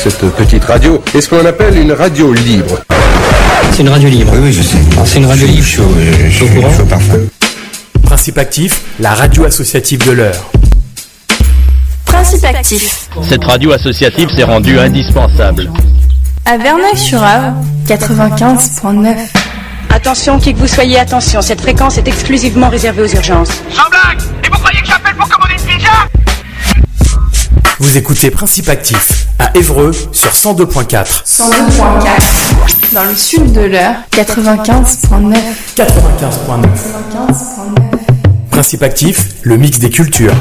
cette petite radio est ce qu'on appelle une radio libre. C'est une radio libre. Oui, je sais. C'est une radio libre. Je suis au courant. Parfait. Principe Actif, la radio associative de l'heure. Principe Actif. Cette radio associative s'est rendue indispensable. À Verneuil-sur-Avre, 95.9. Attention, qui que vous soyez, attention, cette fréquence est exclusivement réservée aux urgences. Sans blague! Et vous croyez que j'appelle pour commander une pizza? Vous écoutez Principe Actif, à Évreux, sur 102.4. 102.4. Dans le sud de l'Eure, 95.9. 95.9. Principe Actif, le mix des cultures.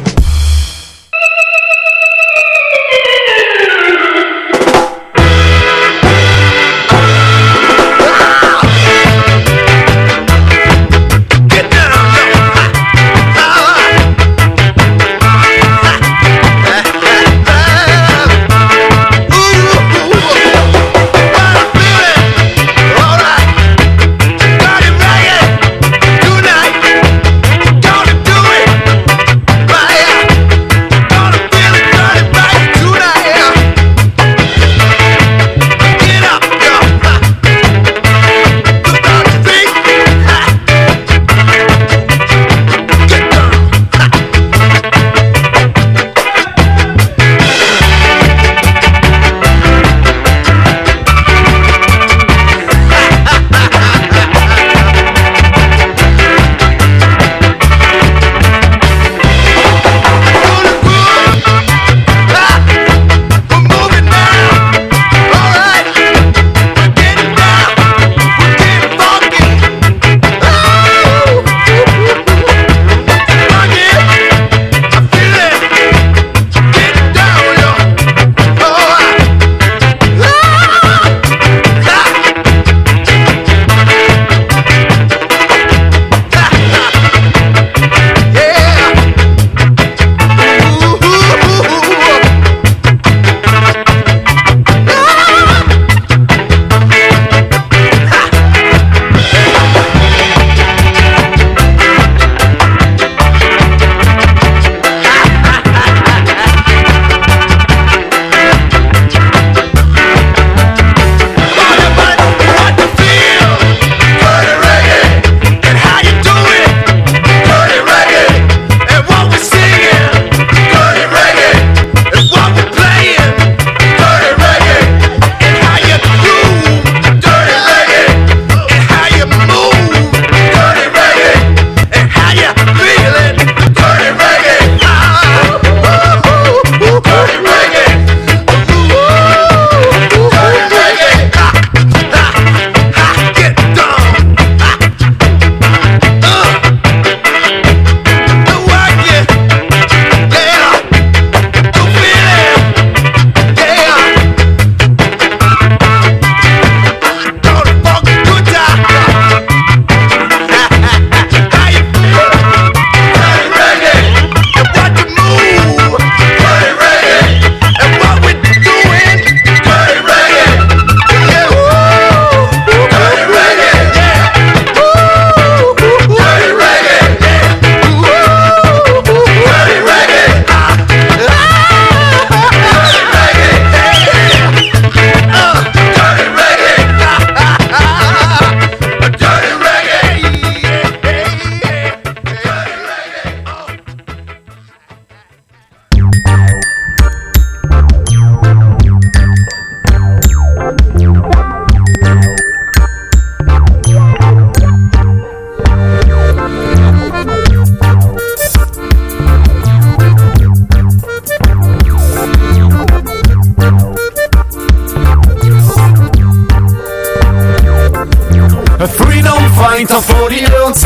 fighter for the earth,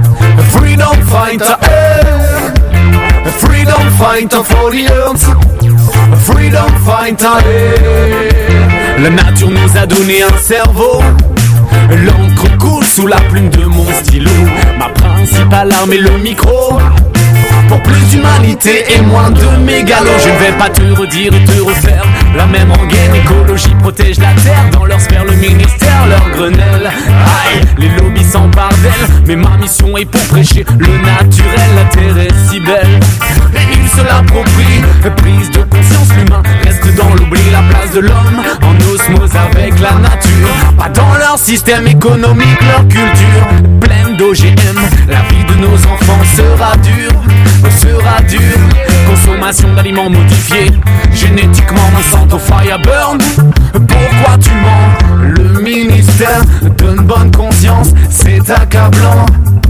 a freedom fighter, a freedom fighter for the earth, a freedom fighter. La nature nous a donné un cerveau, l'encre coule sous la plume de mon stylo. Ma principale arme est le micro, pour plus d'humanité et moins de mégalos. Je ne vais pas te redire et te refaire la même rengaine. Écologie protège la terre, dans leur sphère le ministère, leur grenelle. Aïe, les lobbies s'emparent d'elle, mais ma mission est pour prêcher le naturel. La terre est si belle, et ils se l'approprie. Prise de conscience, l'humain reste dans l'oubli. La place de l'homme en osmose avec la nature. Pas dans leur système économique, leur culture pleine d'OGM. La vie de nos enfants sera dure, sera dure. Consommation d'aliments modifiés, génétiquement Monsanto Fireburn. Pourquoi tu mens? Le ministère donne bonne conscience, c'est accablant.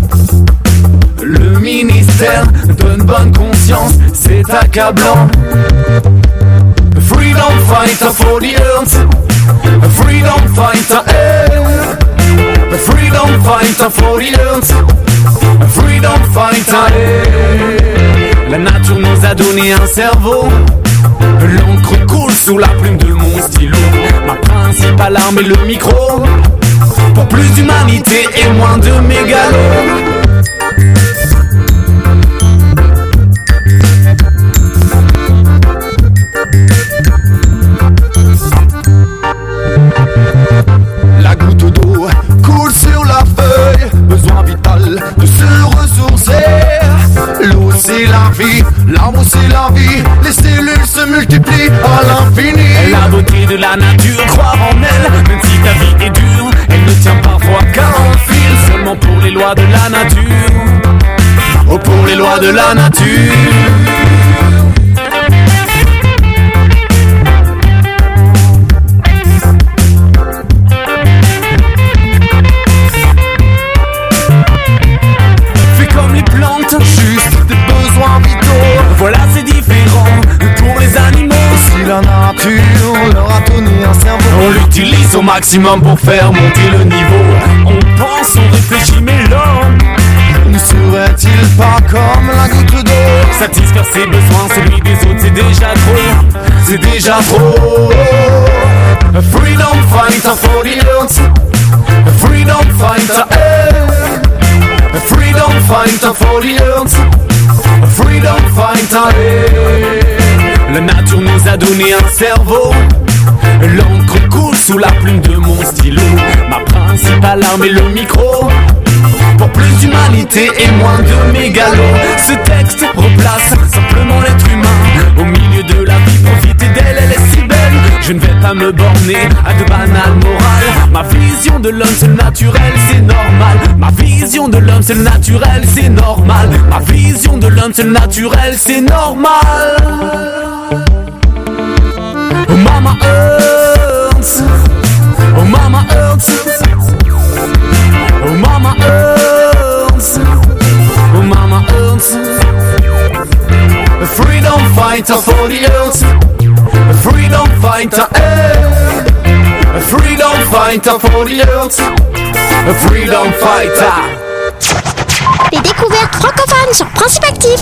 Le ministère donne bonne conscience, c'est accablant. Freedom fighter for the earth, freedom fighter, freedom fighter for the earth, freedom fighter. La nature nous a donné un cerveau, l'encre coule sous la plume de mon stylo. Ma principale arme est le micro, pour plus d'humanité et moins de mégalos. La goutte d'eau coule sur la feuille, besoin vital de se ressourcer. L'eau c'est la vie, l'arbre c'est la vie, les cellules se multiplient à l'infini. La beauté de la nature, croire en elle, même si ta vie est dure, elle ne tient parfois qu'à un fil, seulement pour les lois de la nature. Oh, pour les lois de la nature. Juste des besoins vitaux. Voilà, c'est différent pour les animaux. Si la nature leur a donné un cerveau, on l'utilise au maximum pour faire monter le niveau. On pense, on réfléchit, mais l'homme ne serait-il pas comme la goutte d'eau? Satisfaire ses besoins, celui des autres, c'est déjà trop. C'est déjà trop. A freedom fighter for the earth, a freedom fighter, a freedom fighter for the earth, a freedom fighter. La nature nous a donné un cerveau, l'encre coule sous la plume de mon stylo. Ma principale arme est le micro, pour plus d'humanité et moins de mégalos. Ce texte replace simplement l'être humain au milieu de la vie. Profiter d'elle, elle est si belle. Je ne vais pas me borner à de banales morales. Ma vision de l'homme c'est le naturel, c'est normal. Ma vision de l'homme c'est le naturel, c'est normal. Ma vision de l'homme c'est le naturel, c'est normal. Oh mama Earth, oh mama Earth, oh mama Earth, oh mama Earth. A freedom fighter for the earth, a freedom fighter, a freedom fighter for the earth, a freedom fighter. Les découvertes francophones sur Principe Actif.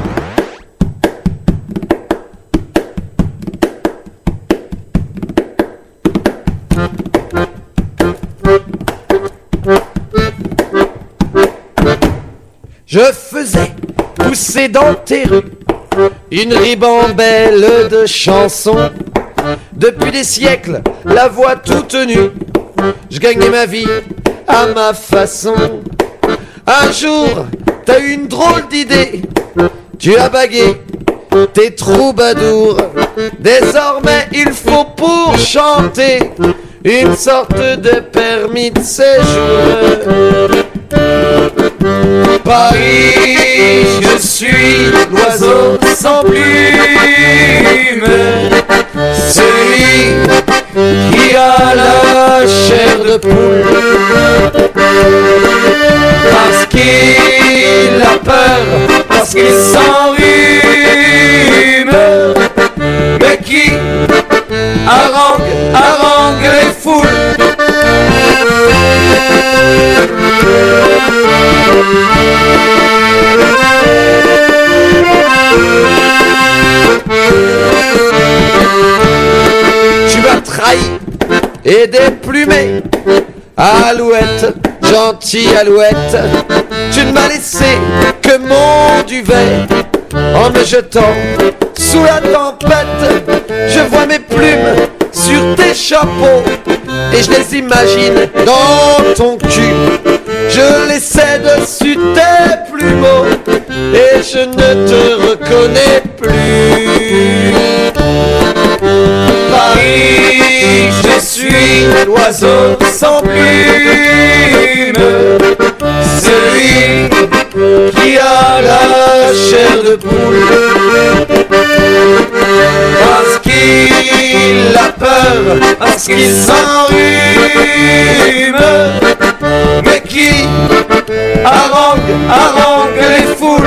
Je faisais pousser dans tes rues une ribambelle de chansons. Depuis des siècles, la voix toute nue, je gagnais ma vie à ma façon. Un jour, t'as eu une drôle d'idée, tu as bagué tes troubadours. Désormais, il faut pour chanter une sorte de permis de séjour. Paris, je suis l'oiseau sans plume, celui qui a la chair de poule. Parce qu'il a peur, parce qu'il s'enrhume, mais qui harangue les foules. Tu m'as trahi et déplumé, Alouette, gentille Alouette. Tu ne m'as laissé que mon duvet. En me jetant sous la tempête, je vois mes plumes sur tes chapeaux et je les imagine dans ton cul. Je les sais dessus tes plumeaux et je ne te reconnais connais plus. Paris, je suis l'oiseau sans plume, celui qui a la chair de poule. Parce qu'il a peur, parce qu'il s'enrhume, mais qui harangue les foules.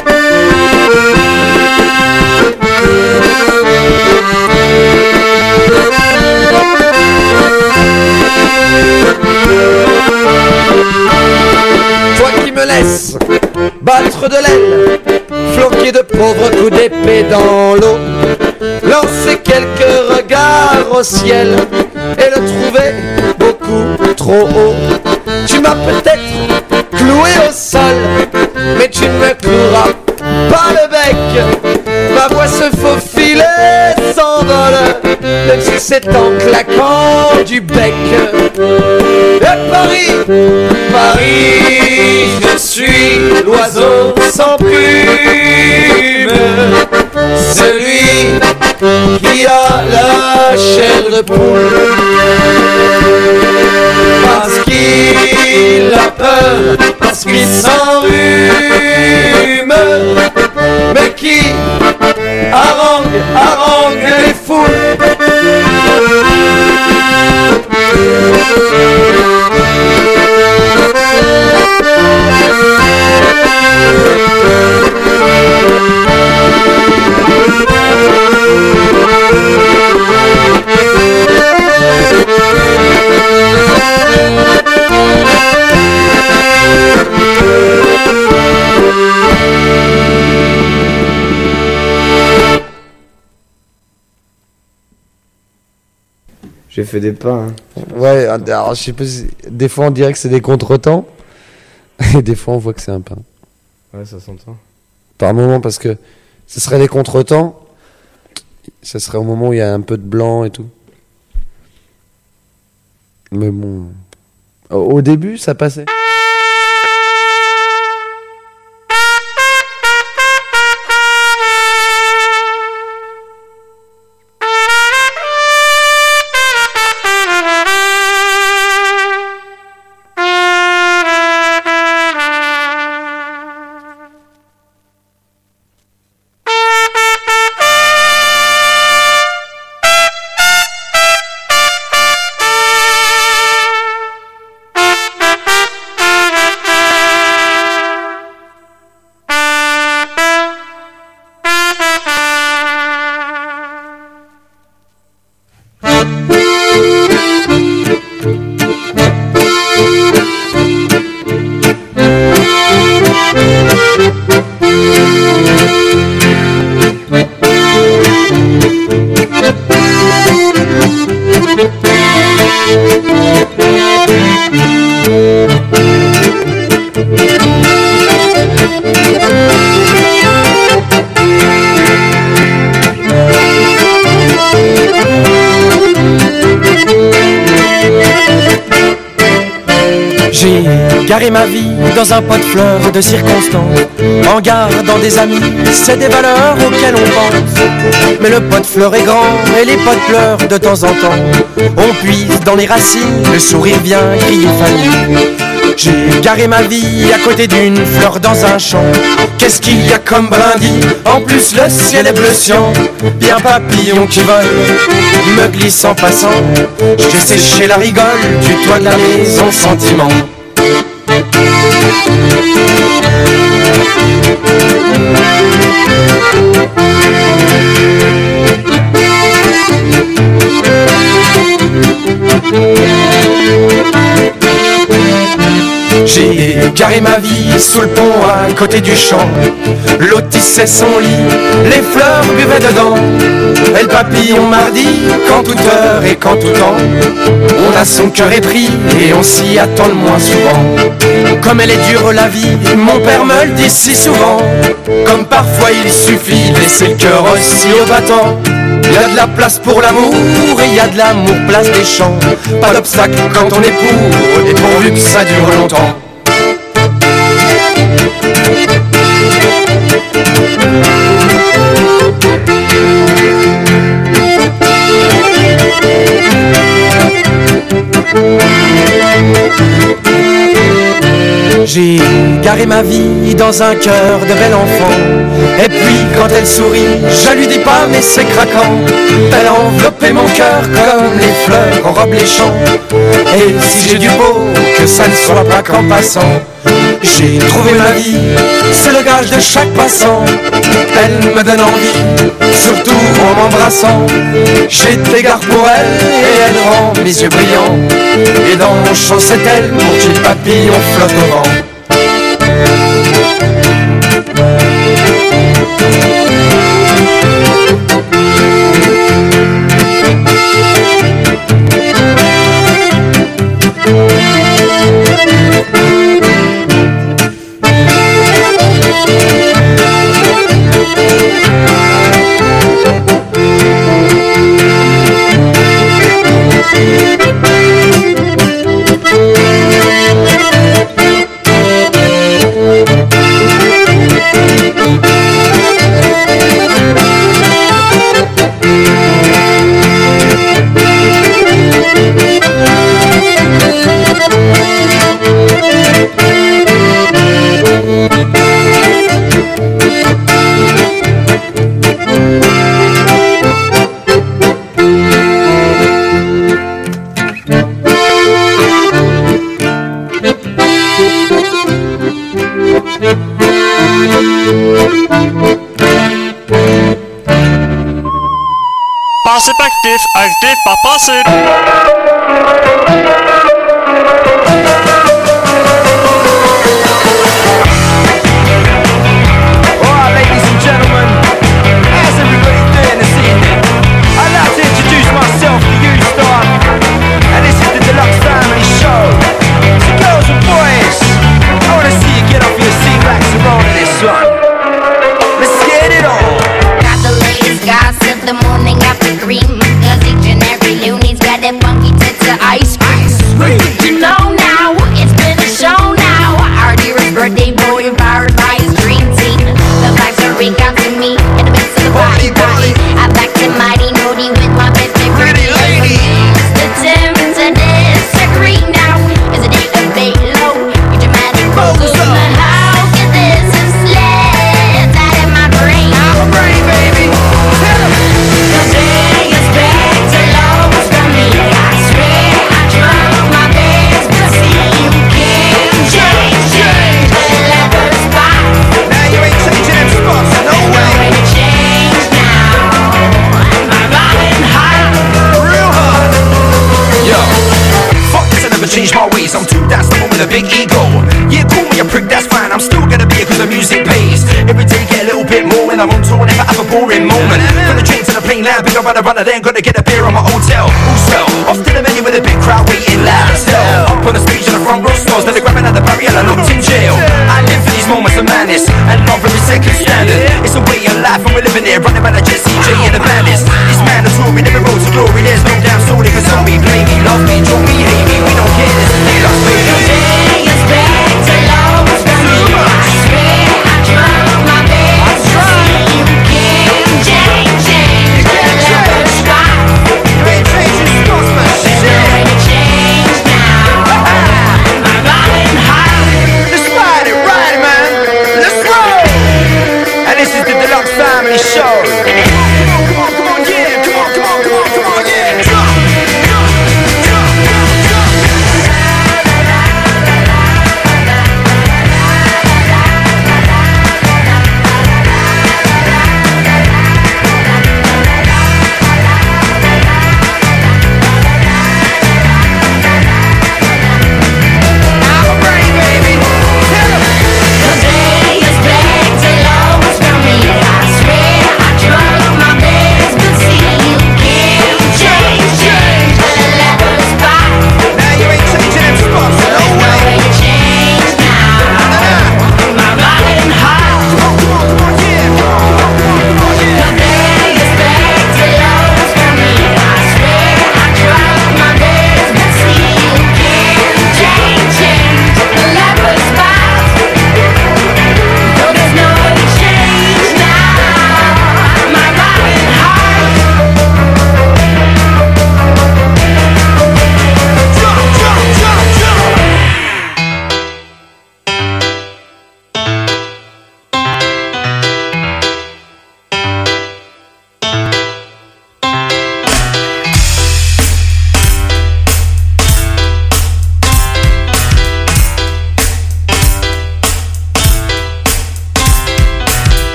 Toi qui me laisses battre de l'aile, flanquer de pauvres coups d'épée dans l'eau, lancer quelques regards au ciel et le trouver beaucoup trop haut. Tu m'as peut-être cloué au sol, mais tu ne me cloueras pas le bec. Ma voix se faufile et s'envole, même si c'est en claquant du bec. Et Paris, Paris, je suis l'oiseau sans plume, celui qui a la chair de poule. Parce qu'il a peur, parce qu'il s'enrhume, mais qui harangue les foules. J'ai fait des pas. Hein. Ouais, alors je sais pas si... Des fois on dirait que c'est des contretemps, et des fois on voit que c'est un pain. Ouais, ça s'entend. Par moment, parce que ce serait des contretemps, ça serait au moment où il y a un peu de blanc et tout. Mais bon... Au début, ça passait. J'ai garé ma vie dans un pot de fleurs de circonstance, en gardant des amis, c'est des valeurs auxquelles on pense. Mais le pot de fleurs est grand et les pots pleurent de temps en temps. On puise dans les racines, le sourire vient crier famille. J'ai garé ma vie à côté d'une fleur dans un champ. Qu'est-ce qu'il y a comme brindis? En plus le ciel est bleu cyan. Bien papillon qui vole, me glisse en passant. J'ai séché la rigole du toit de la maison sentiment. J'ai garé ma vie sous le pont à côté du champ. L'eau tissait son lit, les fleurs buvaient dedans. Et le papillon mardi, qu'en toute heure et qu'en tout temps, on a son cœur épris et on s'y attend le moins souvent. Comme elle est dure la vie, mon père me le dit si souvent. Comme parfois il suffit de laisser le cœur aussi au battant. Il y a de la place pour l'amour et il y a de l'amour place des champs. Pas d'obstacle quand on est pour, et pourvu que ça dure longtemps. J'ai garé ma vie dans un cœur de bel enfant. Et puis quand elle sourit, je lui dis pas mais c'est craquant. Elle a enveloppé mon cœur comme les fleurs enrobent les champs. Et si j'ai du beau, que ça ne soit pas qu'en passant. J'ai trouvé ma vie, c'est le gage de chaque passant. Elle me donne envie, surtout en m'embrassant. J'ai des gardes pour elle et elle rend mes yeux brillants. Et dans mon champ c'est elle, mon petit papillon flotte au vent. Passive active, active par passive. Alright, ladies and gentlemen, how's everybody doing this evening? I'd like to introduce myself to you, Star, and this is the Deluxe Family Show. So girls and boys, I wanna see you get off your seat, relax and roll to this one. Let's get it on. Got the latest gossip, the morning after cream. Cause each and every loony's got that funky tits of ice cream. You know now, it's been a show now. Our dearest birthday boy empowered by his dream team. The facts are recounted to me in the midst of the party. I'm back to mighty moody with my best pretty lady. The Timbs and disagree now. Is a day of bait low, your dramatic focus in the house. Get this and sleds out of my brain. I'm a brain baby. The day is back to lows for me. I swear I drunk my best, but see you can't change the leather spot. Now you ain't changing them spots, no way. It's change now. I'm riding high, real hard. Yo, fuck this, I never changed my ways. I'm too that's the one with a big ego. Yeah, call me a prick, that's fine. I'm still gonna be here cause the music pays. Every day get a little bit more when I'm on tour, never have a boring moment. From the train to the plane, now bigger runner, then gotta get a beer on my hotel. Wholesale, off to the menu with a big crowd waiting loud as hell. Up on the stage in the front row stores, then they're grabbing at the barrier, I looked in jail. I live for these moments of madness, and love every second standard. It's a way of life and we're living here, running by the Jesse J and the bandits. This mandatory, never road to glory, there's no damn story. Cause tell me, play me, love me, draw me, hate me, we don't care, this is Deluxe Radio. today is back to lows for me. I swear I drunk my best, see you can't change the leather spot. You ain't changing spots, man. There's no way to change now. I'm riding high. Let's ride it, man. Let's roll. And this is the Deluxe Family Show. Come on, yeah. Come on, yeah.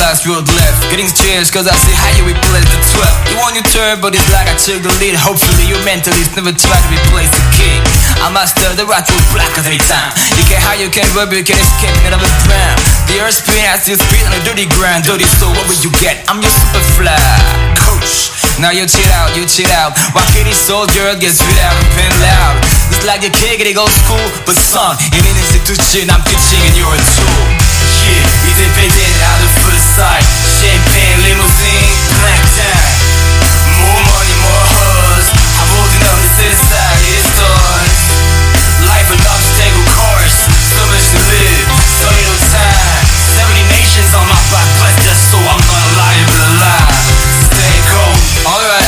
last road left. Getting cheers cause I see how you replace the 12. You want your turn but it's like I took the lead. Hopefully your mentalist never try to replace the king. I master the right road black every time. You can't hide, you can't rub, you can't escape another drown. The earth spin has your feet on a dirty ground. Dirty soul, what will you get? I'm your super fly coach. Now you chill out, Why can't this soldier gets spit out and pen loud? It's like a kid getting old school. But son, in an institution I'm teaching and you're a tool. Yeah, it's a bit out of first sight. Champagne, limousine, black tie. More money, more hoes. I'm holding up the city side, it's toys. Life and obstacle course. So much to live, so little time. 70 nations on my back, bless that soul, I'm not liable to lie. Stay cold. Alright,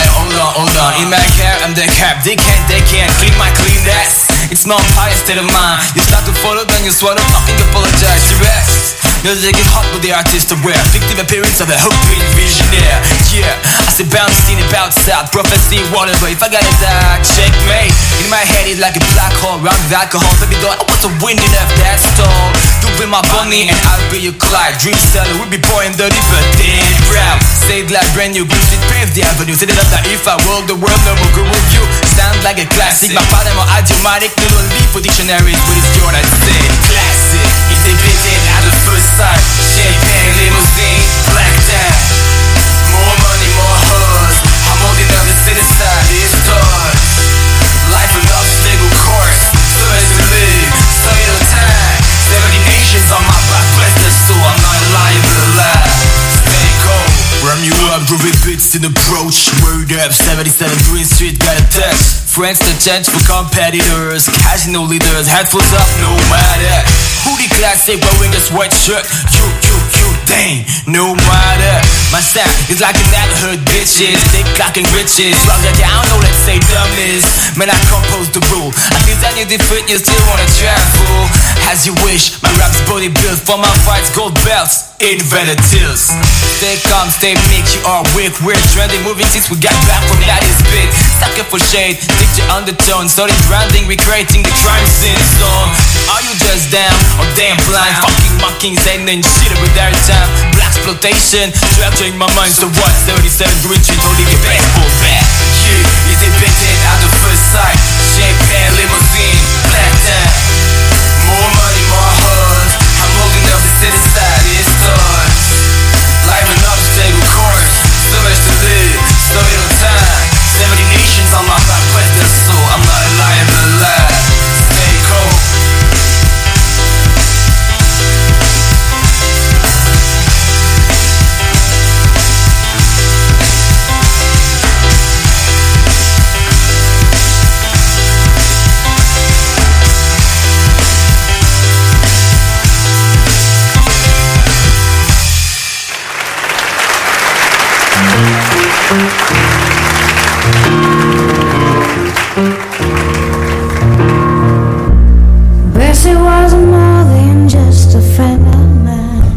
hold on. In my hair, I'm the cap. They can't clean my clean ass. It's not pious state of mind. You start to follow, then you swallow, fucking apologize to rest. Music is hot with the artist aware. Fictive appearance of a hoping visionaire. Yeah, I say bounce in about south. Prophecy, whatever. If I got it, checkmate. In my head, it's like a black hole. Round with alcohol. Baby doll, I want to win enough, that's all. You be my bunny and I'll be your Clyde. Dream seller, we be poor and dirty, but dead proud. Say it like brand new grooves, it paved the avenue. Say it up that if I world, the world no more good with you. Sound like a classic. My father, my idiomatic. No leave for dictionaries, but it's your I say classic. It's a bit out of first sight. Champagne, limousine, black tie. More money, more hoes. I'm holding up the city side, it's toys. Life an obstacle course. So as to live, so little time. 70 nations on my back, bless the soul, I'm not liable to lie. Stay cold. Ram you up, groovy bits in approach. Word up, 77 Green Street, got a touch. Friends to change for competitors. Casino leaders, headphones up, no matter. Hoodie classic, wearing a white shirt. You, dang, no matter. My sound is like a neighborhood bitches. Thick clocking riches. Drop that down, no let's say dumbness. Man, I compose the rule. I design you different, you still wanna travel. As you wish, my rap's body built. For my fights, gold belts, invented tills. Stay calm, stay meek, you are weak. We're trending, moving since we got back from that is big. Stuck up for shade, picture undertone. Started branding, recreating the crime scene song. Are you just down or damn blind? Fucking mocking, saying shit every their time. Black exploitation, structuring my mind. So what? 37 Green Street, holding it back for back. Yeah, is it bitten out the first sight? Champagne, limousine, black tie. More money, more hoes. I'm holding up the city side, it's toys. Life an obstacle course. So much to live, so little time. 70 nations on my back, bless the soul. I'm not liable to lie. Stay cold. Bessie was more than just a friend of mine.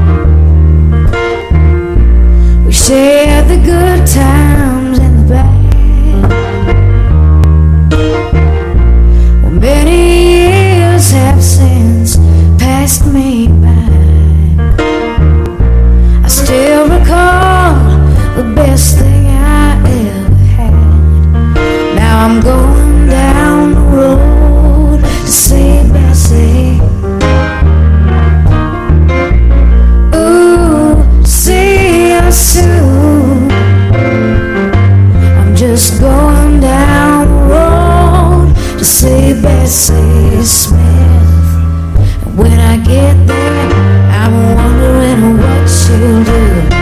We shared the good times and the bad. Well, many years have since passed me by. I still recall the best thing I ever had. Now I'm going down the road to see Bessie. Ooh, see her soon. I'm just going down the road to see Bessie Smith. And when I get there, I'm wondering what she'll do.